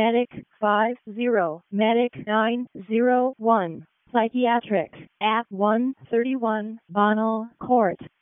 Medic 50, Medic 901, Psychiatric at 131 Bonnell Court.